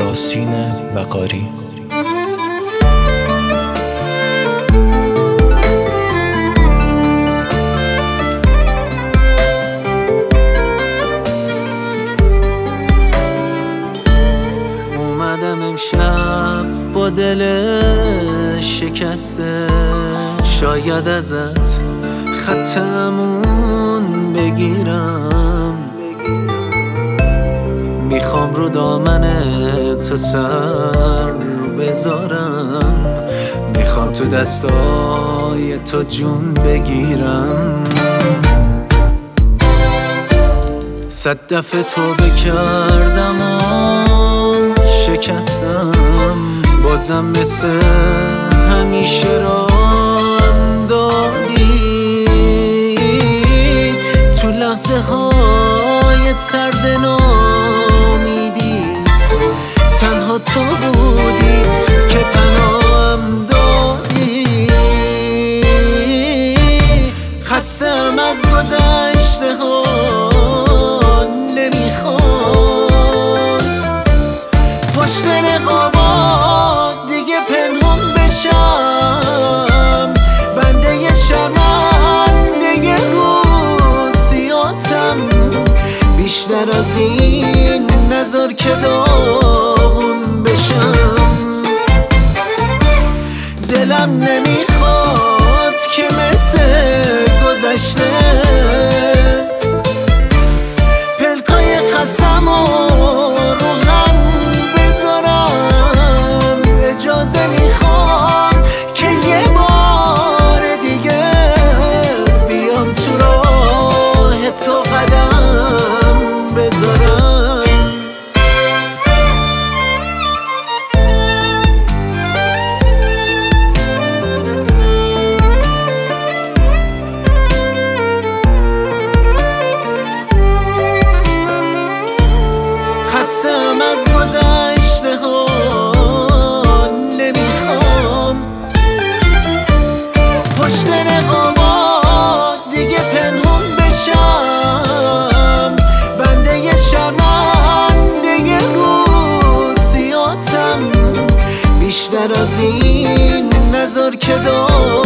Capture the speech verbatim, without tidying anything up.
یاسین وقاری. اومدم امشب با دل شکسته، شاید ازت خطمون بگیرم. میخوام رو دامن تو سر بذارم، میخوام تو دستای تو جون بگیرم. صد دفعه توبه کردم و شکستم، بازم مثل همیشه راه دادی. تو لحظه های سرد نامیدی تنها تو بودی که پناهم دادی. خستم از گذشته ها، نمیخوام پشت نقابات دیگه پنهون بشم. بنده شرمنده روزیاتم، بیشتر از این نذار که داغون بشم. دلم نمیخواد که مثل گذشته پلکای خستم و رو هم بذارم. اجازه میخوام که یه بار دیگه بیام تو راه تو قدم بذارم. خستم از گذشته ها، نمیخوام پشت نقابات دیگه پنهون بشم. بنده شرمنده روزیاتم، بیشتر از این نذار که دار